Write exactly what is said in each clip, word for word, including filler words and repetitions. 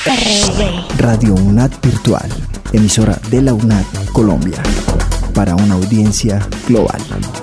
R V. Radio UNAD Virtual, emisora de la UNAD Colombia, para una audiencia global.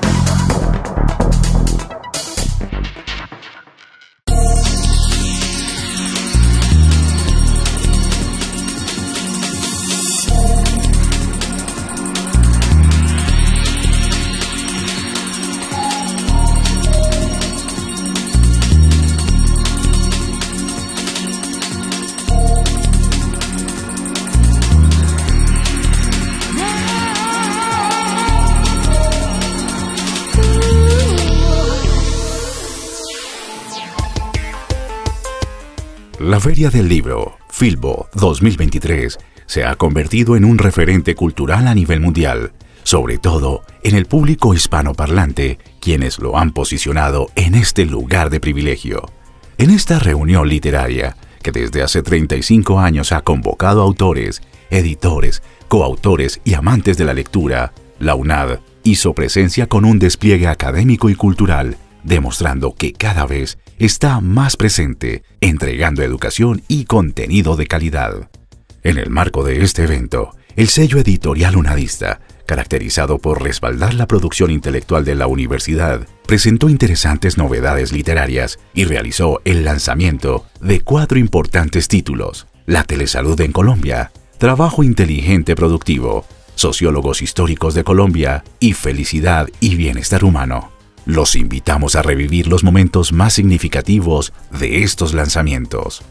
La Feria del Libro, Filbo dos mil veintitrés, se ha convertido en un referente cultural a nivel mundial, sobre todo en el público hispanoparlante, quienes lo han posicionado en este lugar de privilegio. En esta reunión literaria, que desde hace treinta y cinco años ha convocado autores, editores, coautores y amantes de la lectura, la UNAD hizo presencia con un despliegue académico y cultural, demostrando que cada vez está más presente, entregando educación y contenido de calidad. En el marco de este evento, el sello editorial unadista, caracterizado por respaldar la producción intelectual de la universidad, presentó interesantes novedades literarias y realizó el lanzamiento de cuatro importantes títulos: La telesalud en Colombia, Trabajo inteligente productivo, Sociólogos históricos de Colombia y Felicidad y bienestar humano. Los invitamos a revivir los momentos más significativos de estos lanzamientos.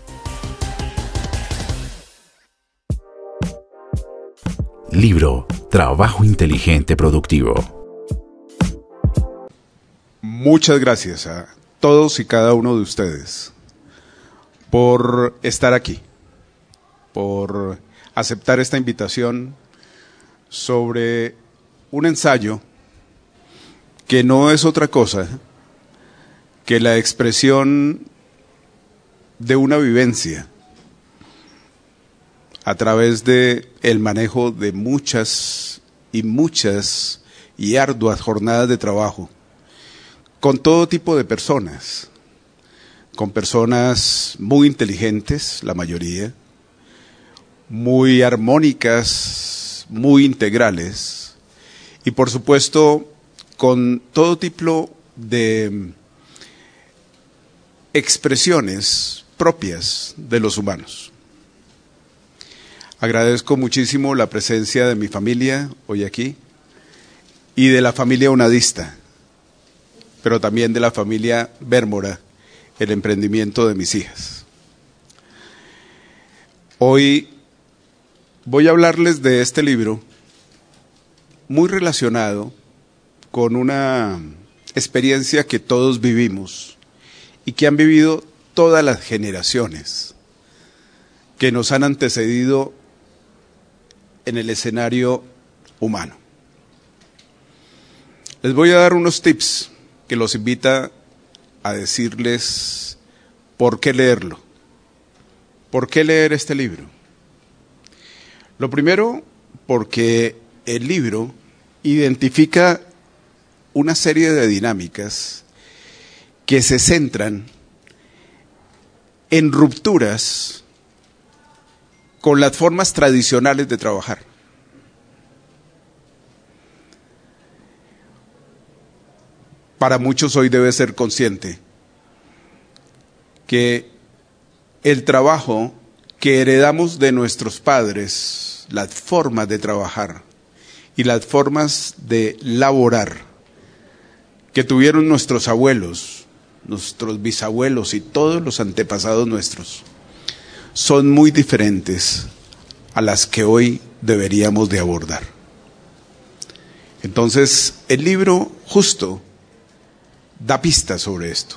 Libro Trabajo inteligente productivo. Muchas gracias a todos y cada uno de ustedes por estar aquí, por aceptar esta invitación sobre un ensayo que no es otra cosa que la expresión de una vivencia a través de el manejo de muchas y muchas y arduas jornadas de trabajo con todo tipo de personas, con personas muy inteligentes, la mayoría, muy armónicas, muy integrales, y por supuesto con todo tipo de expresiones propias de los humanos. Agradezco muchísimo la presencia de mi familia hoy aquí y de la familia unadista, pero también de la familia Bérmora, el emprendimiento de mis hijas. Hoy voy a hablarles de este libro muy relacionado con una experiencia que todos vivimos y que han vivido todas las generaciones que nos han antecedido en el escenario humano. Les voy a dar unos tips que los invita a decirles por qué leerlo, por qué leer este libro. Lo primero, porque el libro identifica una serie de dinámicas que se centran en rupturas con las formas tradicionales de trabajar. Para muchos hoy debe ser consciente que el trabajo que heredamos de nuestros padres, las formas de trabajar y las formas de laborar que tuvieron nuestros abuelos, nuestros bisabuelos y todos los antepasados nuestros, son muy diferentes a las que hoy deberíamos de abordar. Entonces, el libro justo da pistas sobre esto.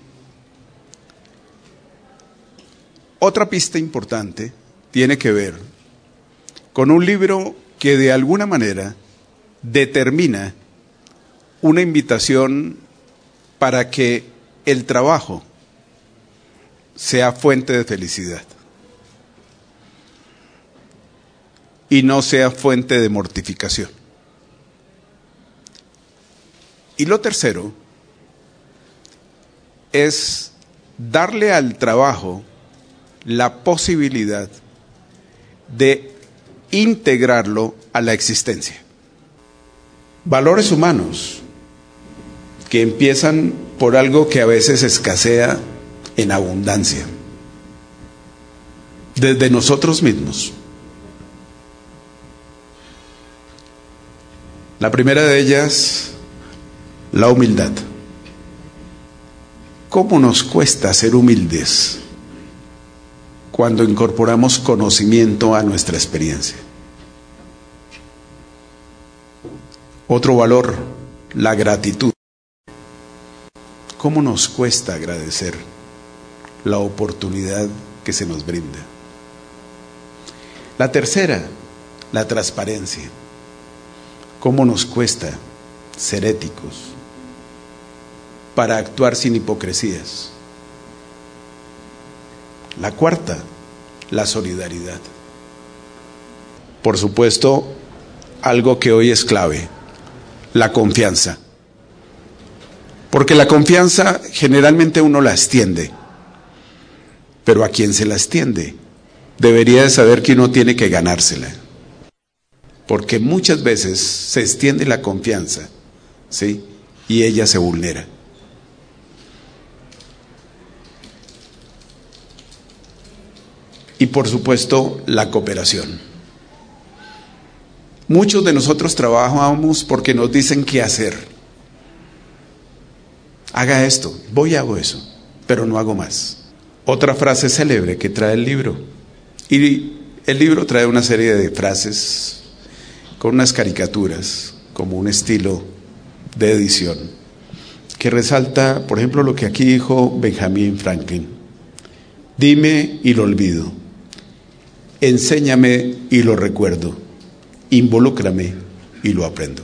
Otra pista importante tiene que ver con un libro que de alguna manera determina una invitación para que el trabajo sea fuente de felicidad y no sea fuente de mortificación. Y lo tercero es darle al trabajo la posibilidad de integrarlo a la existencia. Valores humanos que empiezan por algo que a veces escasea en abundancia, desde nosotros mismos. La primera de ellas, la humildad. ¿Cómo nos cuesta ser humildes cuando incorporamos conocimiento a nuestra experiencia? Otro valor, la gratitud. ¿Cómo nos cuesta agradecer la oportunidad que se nos brinda? La tercera, la transparencia. ¿Cómo nos cuesta ser éticos para actuar sin hipocresías? La cuarta, la solidaridad. Por supuesto, algo que hoy es clave, la confianza. Porque la confianza generalmente uno la extiende, pero a quien se la extiende debería de saber que uno tiene que ganársela. Porque muchas veces se extiende la confianza, ¿sí? Y ella se vulnera. Y por supuesto, la cooperación. Muchos de nosotros trabajamos porque nos dicen qué hacer. Haga esto, voy y hago eso, pero no hago más. Otra frase célebre que trae el libro. Y el libro trae una serie de frases con unas caricaturas, como un estilo de edición, que resalta, por ejemplo, lo que aquí dijo Benjamin Franklin. Dime y lo olvido. Enséñame y lo recuerdo. Involúcrame y lo aprendo.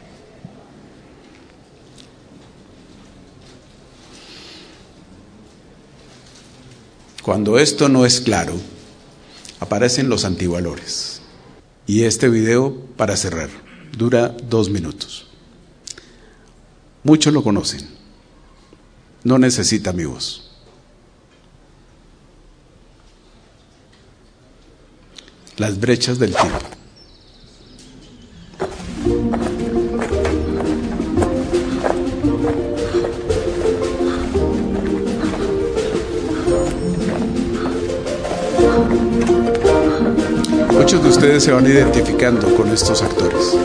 Cuando esto no es claro, aparecen los antivalores. Y este video, para cerrar, dura dos minutos. Muchos lo conocen. No necesita mi voz. Las brechas del tiempo. Muchos de ustedes se van identificando con estos actores.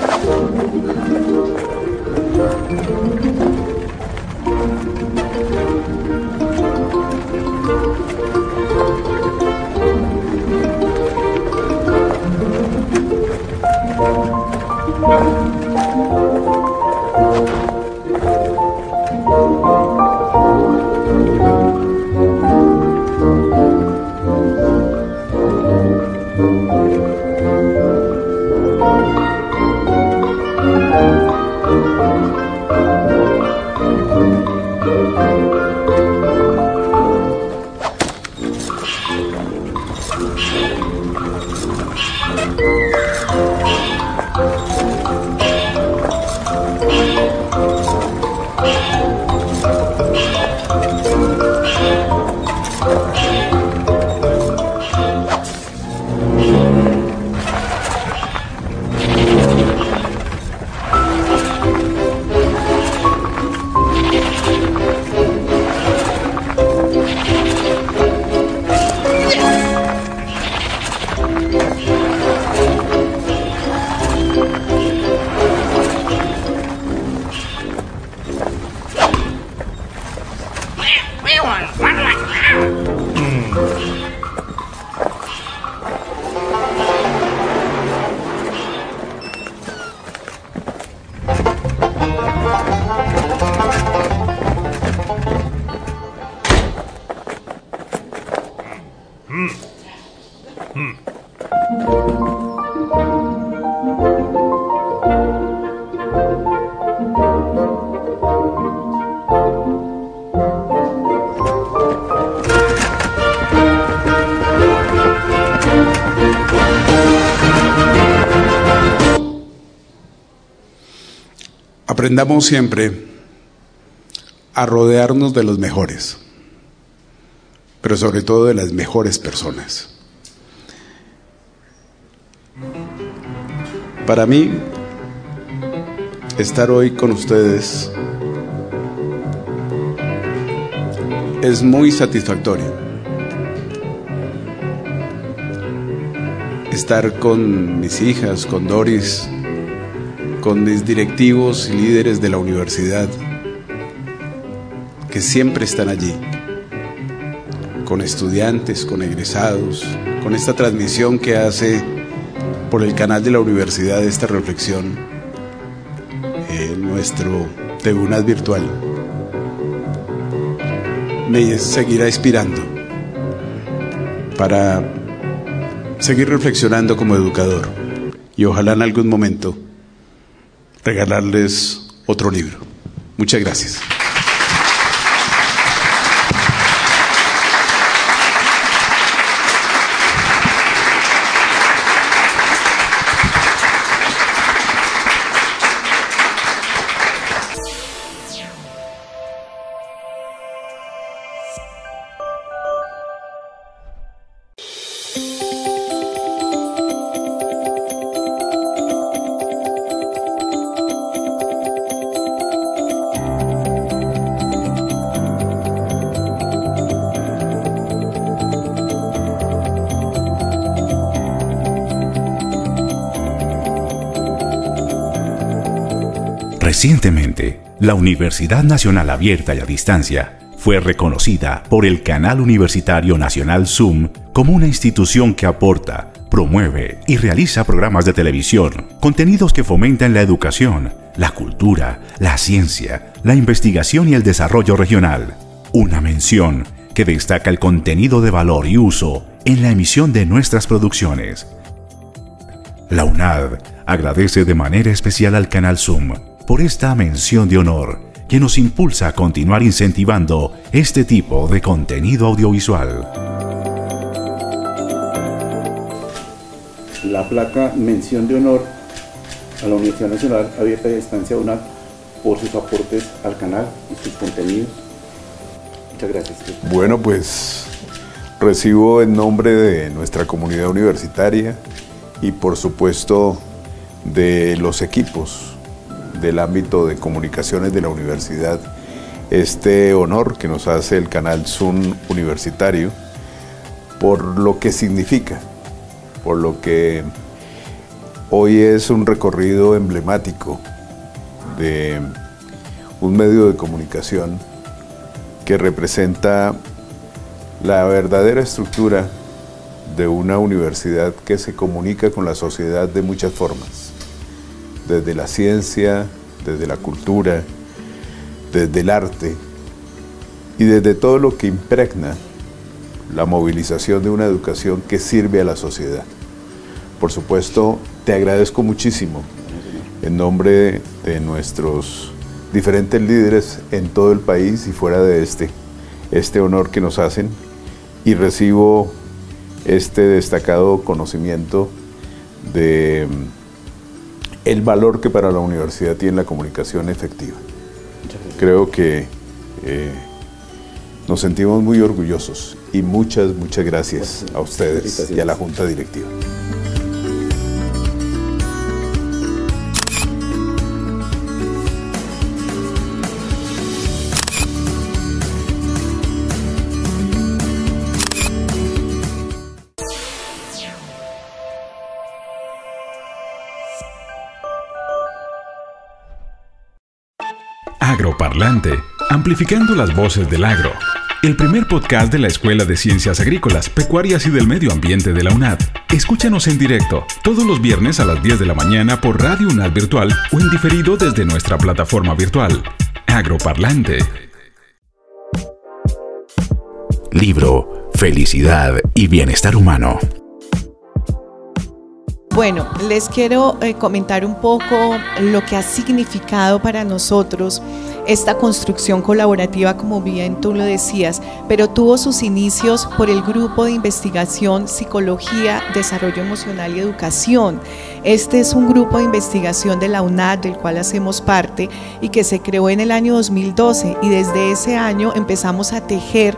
Aprendamos siempre a rodearnos de los mejores, pero sobre todo de las mejores personas. Para mí, estar hoy con ustedes es muy satisfactorio. Estar con mis hijas, con Doris, con mis directivos y líderes de la universidad, que siempre están allí, con estudiantes, con egresados, con esta transmisión que hace por el canal de la universidad esta reflexión, eh, nuestro T V U N A D virtual, me seguirá inspirando para seguir reflexionando como educador y ojalá en algún momento regalarles otro libro. Muchas gracias. Recientemente, la Universidad Nacional Abierta y a Distancia fue reconocida por el Canal Universitario Nacional Zoom como una institución que aporta, promueve y realiza programas de televisión, contenidos que fomentan la educación, la cultura, la ciencia, la investigación y el desarrollo regional. Una mención que destaca el contenido de valor y uso en la emisión de nuestras producciones. La U N A D agradece de manera especial al Canal Zoom por esta mención de honor que nos impulsa a continuar incentivando este tipo de contenido audiovisual. La placa mención de honor a la Universidad Nacional Abierta y a Distancia U N A D por sus aportes al canal y sus contenidos. Muchas gracias. Bueno, pues recibo en nombre de nuestra comunidad universitaria y por supuesto de los equipos del ámbito de comunicaciones de la universidad este honor que nos hace el canal Zoom universitario por lo que significa, por lo que hoy es un recorrido emblemático de un medio de comunicación que representa la verdadera estructura de una universidad que se comunica con la sociedad de muchas formas. Desde la ciencia, desde la cultura, desde el arte y desde todo lo que impregna la movilización de una educación que sirve a la sociedad. Por supuesto, te agradezco muchísimo en nombre de nuestros diferentes líderes en todo el país y fuera de este, este honor que nos hacen y recibo este destacado conocimiento de el valor que para la universidad tiene la comunicación efectiva. Creo que eh, nos sentimos muy orgullosos y muchas, muchas gracias a ustedes y a la Junta Directiva. Agroparlante, amplificando las voces del agro. El primer podcast de la Escuela de Ciencias Agrícolas, Pecuarias y del Medio Ambiente de la U N A D. Escúchanos en directo, todos los viernes a las diez de la mañana por Radio U N A D Virtual o en diferido desde nuestra plataforma virtual. Agroparlante. Libro, Felicidad y Bienestar Humano. Bueno, les quiero eh, comentar un poco lo que ha significado para nosotros esta construcción colaborativa, como bien tú lo decías, pero tuvo sus inicios por el Grupo de Investigación Psicología, Desarrollo Emocional y Educación. Este es un grupo de investigación de la U N A D del cual hacemos parte y que se creó en el año dos mil doce, y desde ese año empezamos a tejer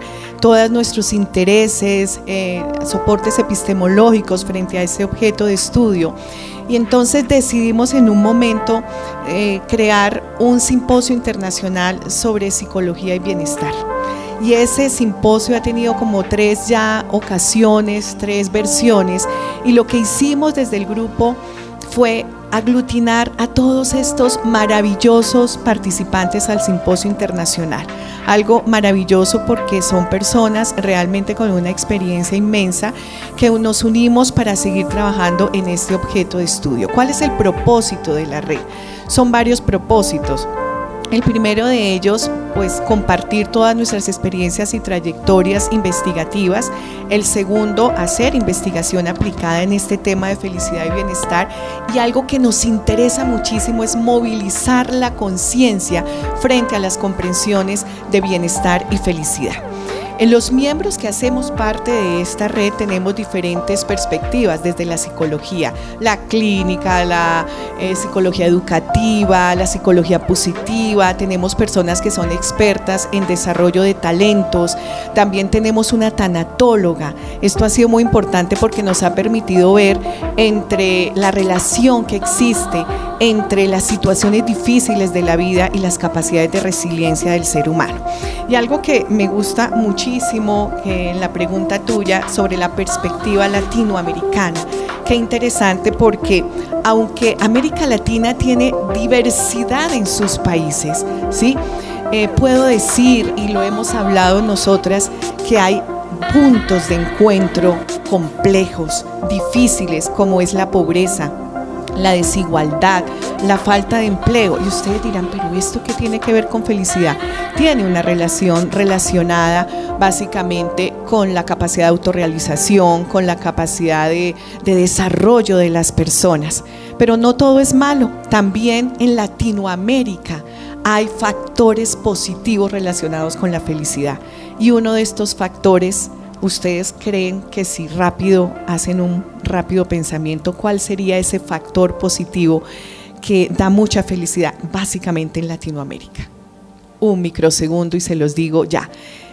todos nuestros intereses, eh, soportes epistemológicos frente a ese objeto de estudio. Y entonces decidimos en un momento eh, crear un simposio internacional sobre psicología y bienestar. Y ese simposio ha tenido como tres ya ocasiones, tres versiones, y lo que hicimos desde el grupo fue aglutinar a todos estos maravillosos participantes al simposio internacional. Algo maravilloso porque son personas realmente con una experiencia inmensa que nos unimos para seguir trabajando en este objeto de estudio. ¿Cuál es el propósito de la red? Son varios propósitos. El primero de ellos, pues compartir todas nuestras experiencias y trayectorias investigativas. El segundo, hacer investigación aplicada en este tema de felicidad y bienestar. Y algo que nos interesa muchísimo es movilizar la conciencia frente a las comprensiones de bienestar y felicidad. En los miembros que hacemos parte de esta red tenemos diferentes perspectivas desde la psicología, la clínica, la eh, psicología educativa, la psicología positiva, tenemos personas que son expertas en desarrollo de talentos, también tenemos una tanatóloga. Esto ha sido muy importante porque nos ha permitido ver entre la relación que existe entre las situaciones difíciles de la vida y las capacidades de resiliencia del ser humano. Y algo que me gusta muchísimo que en la pregunta tuya sobre la perspectiva latinoamericana, qué interesante porque aunque América Latina tiene diversidad en sus países, ¿sí? Eh, puedo decir, y lo hemos hablado nosotras, que hay puntos de encuentro complejos, difíciles, como es la pobreza, la desigualdad, la falta de empleo. Y ustedes dirán, pero ¿esto qué tiene que ver con felicidad? Tiene una relación relacionada básicamente con la capacidad de autorrealización, con la capacidad de, de desarrollo de las personas. Pero no todo es malo. También en Latinoamérica hay factores positivos relacionados con la felicidad. Y uno de estos factores, ¿ustedes creen que si rápido hacen un rápido pensamiento, cuál sería ese factor positivo que da mucha felicidad básicamente en Latinoamérica? Un microsegundo y se los digo ya.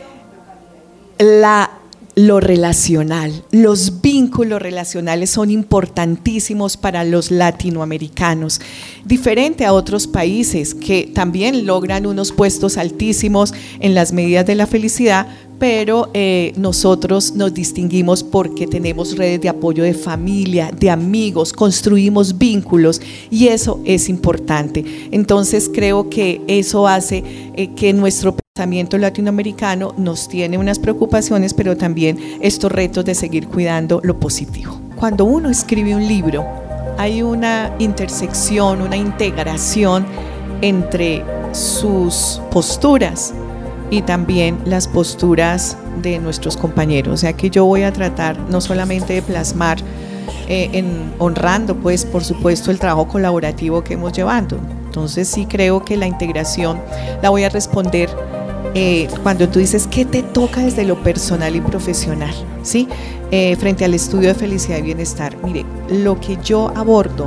La, lo relacional, los vínculos relacionales son importantísimos para los latinoamericanos, diferente a otros países que también logran unos puestos altísimos en las medidas de la felicidad, pero eh, nosotros nos distinguimos porque tenemos redes de apoyo de familia, de amigos, construimos vínculos y eso es importante. Entonces creo que eso hace eh, que nuestro pensamiento latinoamericano nos tiene unas preocupaciones, pero también estos retos de seguir cuidando lo positivo. Cuando uno escribe un libro, hay una intersección, una integración entre sus posturas y también las posturas de nuestros compañeros. O sea que yo voy a tratar no solamente de plasmar, eh, en, honrando pues por supuesto el trabajo colaborativo que hemos llevando. Entonces sí creo que la integración la voy a responder eh, cuando tú dices ¿qué te toca desde lo personal y profesional? ¿Sí? Eh, frente al estudio de felicidad y bienestar. Mire, lo que yo abordo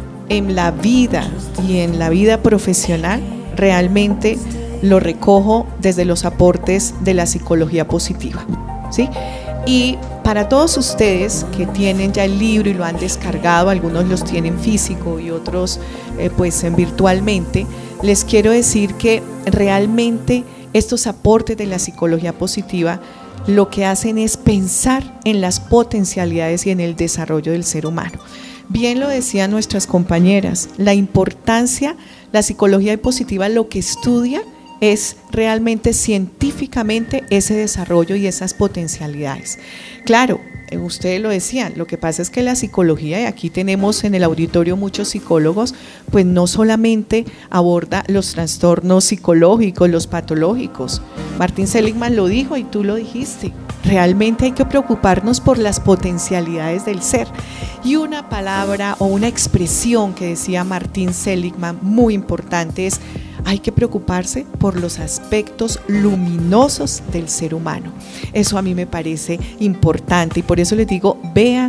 en la vida y en la vida profesional realmente lo recojo desde los aportes de la psicología positiva, ¿sí? Y para todos ustedes que tienen ya el libro y lo han descargado, algunos los tienen físico y otros eh, pues virtualmente, les quiero decir que realmente estos aportes de la psicología positiva lo que hacen es pensar en las potencialidades y en el desarrollo del ser humano. Bien lo decían nuestras compañeras, la importancia, la psicología positiva lo que estudia es realmente científicamente ese desarrollo y esas potencialidades. Claro, ustedes lo decían, lo que pasa es que la psicología, y aquí tenemos en el auditorio muchos psicólogos, pues no solamente aborda los trastornos psicológicos, los patológicos. Martin Seligman lo dijo y tú lo dijiste, realmente hay que preocuparnos por las potencialidades del ser. Y una palabra o una expresión que decía Martin Seligman muy importante es: hay que preocuparse por los aspectos luminosos del ser humano. Eso a mí me parece importante y por eso les digo, vean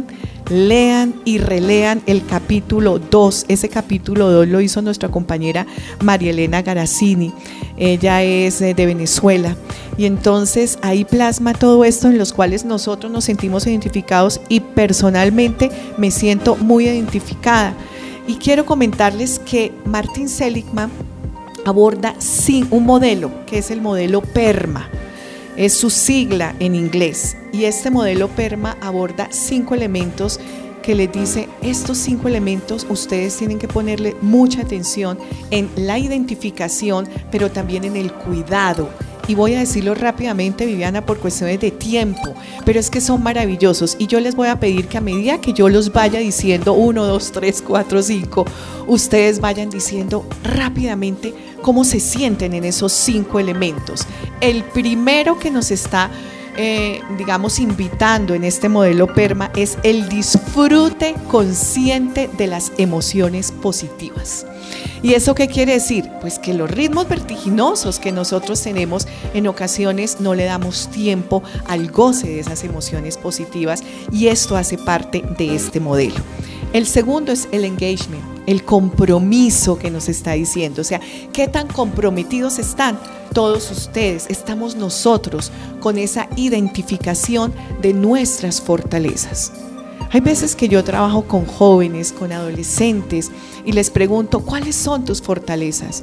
lean y relean el capítulo dos. Ese capítulo dos lo hizo nuestra compañera María Elena Garazzini. Ella es de Venezuela y entonces ahí plasma todo esto en los cuales nosotros nos sentimos identificados y personalmente me siento muy identificada. Y quiero comentarles que Martin Seligman aborda un modelo que es el modelo PERMA. Es su sigla en inglés, y este modelo PERMA aborda cinco elementos que les dice: estos cinco elementos ustedes tienen que ponerle mucha atención en la identificación, pero también en el cuidado. Y voy a decirlo rápidamente, Viviana, por cuestiones de tiempo, pero es que son maravillosos y yo les voy a pedir que a medida que yo los vaya diciendo uno, dos, tres, cuatro, cinco, ustedes vayan diciendo rápidamente cómo se sienten en esos cinco elementos. El primero que nos está, eh, digamos, invitando en este modelo PERMA es el disfrute consciente de las emociones positivas. ¿Y eso qué quiere decir? Pues que los ritmos vertiginosos que nosotros tenemos en ocasiones no le damos tiempo al goce de esas emociones positivas, y esto hace parte de este modelo. El segundo es el engagement, el compromiso que nos está diciendo, o sea, ¿qué tan comprometidos están todos ustedes? Estamos nosotros con esa identificación de nuestras fortalezas. Hay veces que yo trabajo con jóvenes, con adolescentes y les pregunto: ¿cuáles son tus fortalezas?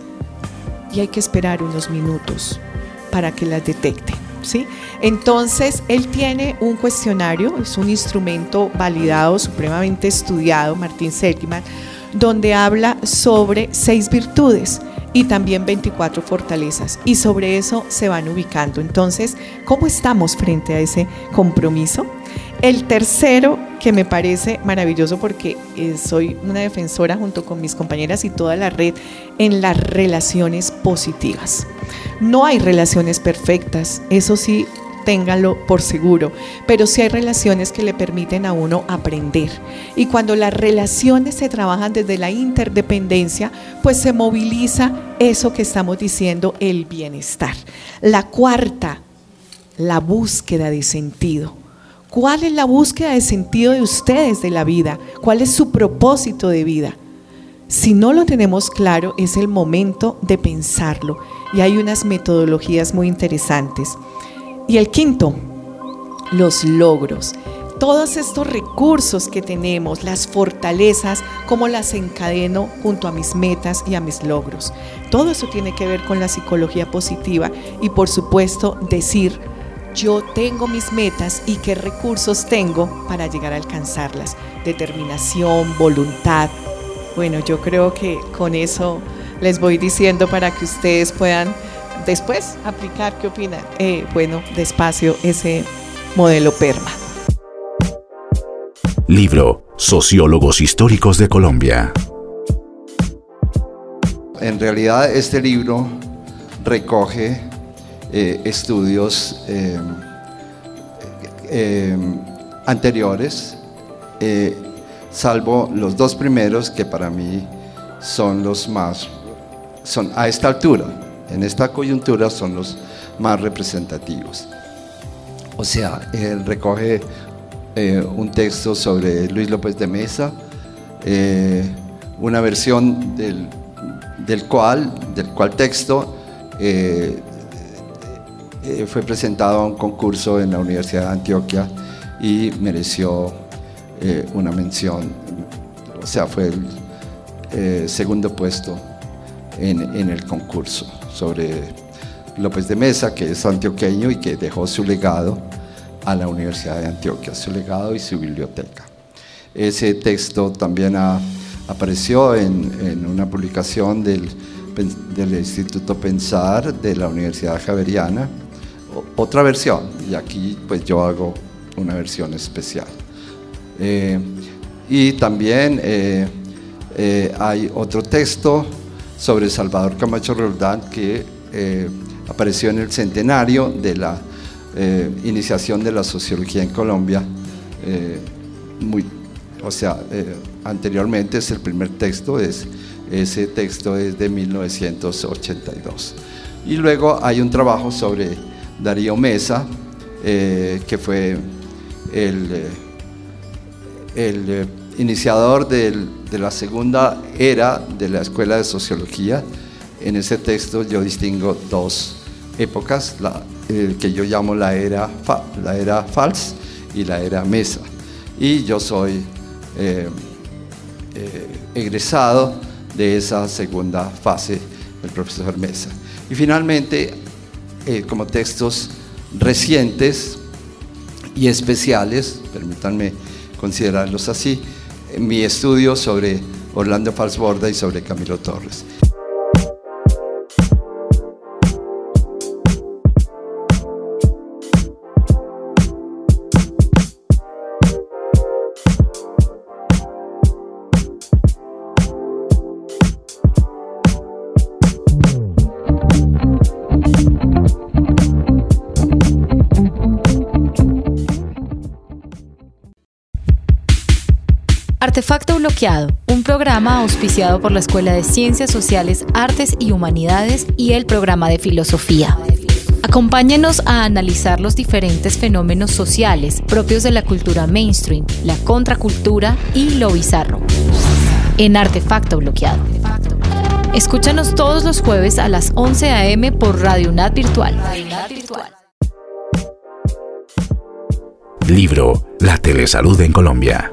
Y hay que esperar unos minutos para que las detecten, ¿sí? Entonces, él tiene un cuestionario, es un instrumento validado, supremamente estudiado, Martin Seligman, donde habla sobre seis virtudes y también veinticuatro fortalezas, y sobre eso se van ubicando. Entonces, ¿cómo estamos frente a ese compromiso? El tercero, que me parece maravilloso porque eh, soy una defensora junto con mis compañeras y toda la red en las relaciones positivas. No hay relaciones perfectas, eso sí, ténganlo por seguro, pero sí hay relaciones que le permiten a uno aprender. Y cuando las relaciones se trabajan desde la interdependencia, pues se moviliza eso que estamos diciendo, el bienestar. La cuarta, la búsqueda de sentido. ¿Cuál es la búsqueda de sentido de ustedes de la vida? ¿Cuál es su propósito de vida? Si no lo tenemos claro, es el momento de pensarlo, y hay unas metodologías muy interesantes. Y el quinto, los logros. Todos estos recursos que tenemos, las fortalezas, cómo las encadeno junto a mis metas y a mis logros. Todo eso tiene que ver con la psicología positiva y, por supuesto, decir: yo tengo mis metas y qué recursos tengo para llegar a alcanzarlas. Determinación, voluntad. Bueno, yo creo que con eso les voy diciendo para que ustedes puedan después aplicar. ¿Qué opinan? Eh, bueno, despacio, ese modelo PERMA. Libro Sociólogos Históricos de Colombia. En realidad este libro recoge eh, estudios eh, eh, anteriores, eh, salvo los dos primeros que para mí son los más, son a esta altura, en esta coyuntura son los más representativos. O sea, él recoge eh, un texto sobre Luis López de Mesa, eh, una versión del, del, cual, del cual texto eh, eh, fue presentado a un concurso en la Universidad de Antioquia y mereció eh, una mención, o sea, fue el eh, segundo puesto en, en el concurso sobre López de Mesa, que es antioqueño y que dejó su legado a la Universidad de Antioquia, su legado y su biblioteca. Ese texto también ha, apareció en, en una publicación del, del Instituto Pensar de la Universidad Javeriana, otra versión, y aquí pues yo hago una versión especial. Eh, y también eh, eh, hay otro texto sobre Salvador Camacho Roldán que eh, apareció en el centenario de la eh, iniciación de la sociología en Colombia, eh, muy, o sea, eh, anteriormente es el primer texto, es, ese texto es de mil novecientos ochenta y dos. Y luego hay un trabajo sobre Darío Mesa, eh, que fue el, el eh, iniciador del, de la segunda era de la Escuela de Sociología. En ese texto yo distingo dos épocas, la, eh, que yo llamo la era, fa, la era Fals y la era Mesa. Y yo soy eh, eh, egresado de esa segunda fase del profesor Mesa. Y finalmente, eh, como textos recientes y especiales, permítanme considerarlos así, mi estudio sobre Orlando Falsborda y sobre Camilo Torres. Artefacto Bloqueado, un programa auspiciado por la Escuela de Ciencias Sociales, Artes y Humanidades y el programa de Filosofía. Acompáñenos a analizar los diferentes fenómenos sociales propios de la cultura mainstream, la contracultura y lo bizarro. En Artefacto Bloqueado. Escúchanos todos los jueves a las once a eme por Radio UNAD Virtual. Libro La Telesalud en Colombia.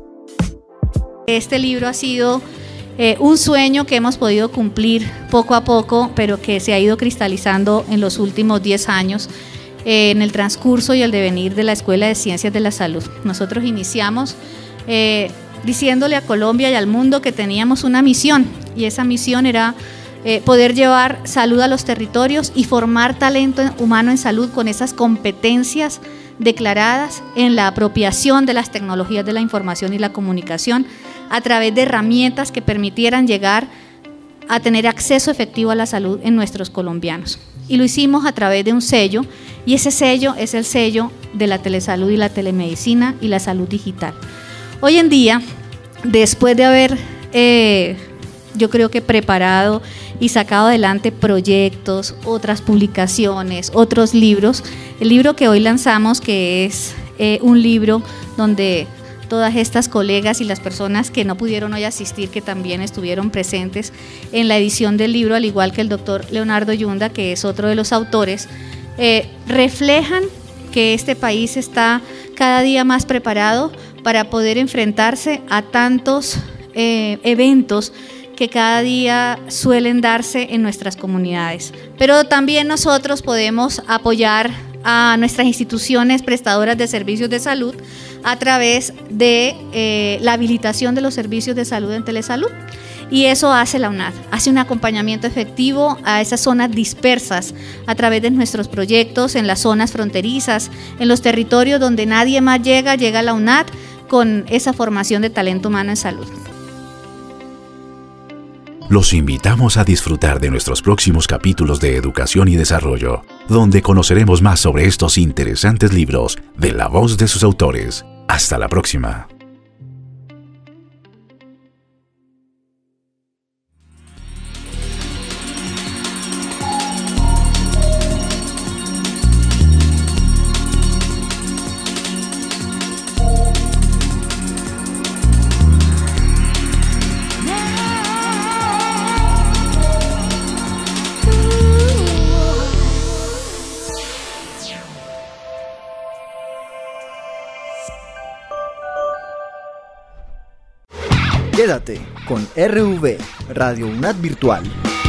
Este libro ha sido eh, un sueño que hemos podido cumplir poco a poco, pero que se ha ido cristalizando en los últimos diez años eh, en el transcurso y el devenir de la Escuela de Ciencias de la Salud. Nosotros iniciamos eh, diciéndole a Colombia y al mundo que teníamos una misión, y esa misión era eh, poder llevar salud a los territorios y formar talento humano en salud con esas competencias declaradas en la apropiación de las tecnologías de la información y la comunicación a través de herramientas que permitieran llegar a tener acceso efectivo a la salud en nuestros colombianos. Y lo hicimos a través de un sello, y ese sello es el sello de la telesalud y la telemedicina y la salud digital. Hoy en día, después de haber, eh, yo creo que preparado y sacado adelante proyectos, otras publicaciones, otros libros, el libro que hoy lanzamos, que es eh, un libro donde todas estas colegas y las personas que no pudieron hoy asistir, que también estuvieron presentes en la edición del libro, al igual que el doctor Leonardo Yunda, que es otro de los autores, eh, reflejan que este país está cada día más preparado para poder enfrentarse a tantos eh, eventos que cada día suelen darse en nuestras comunidades. Pero también nosotros podemos apoyar a nuestras instituciones prestadoras de servicios de salud a través de eh, la habilitación de los servicios de salud en telesalud. Y eso hace la UNAD, hace un acompañamiento efectivo a esas zonas dispersas a través de nuestros proyectos en las zonas fronterizas, en los territorios donde nadie más llega, llega la UNAD con esa formación de talento humano en salud. Los invitamos a disfrutar de nuestros próximos capítulos de Educación y Desarrollo, donde conoceremos más sobre estos interesantes libros de la voz de sus autores. Hasta la próxima. Quédate con R V, Radio UNAD Virtual.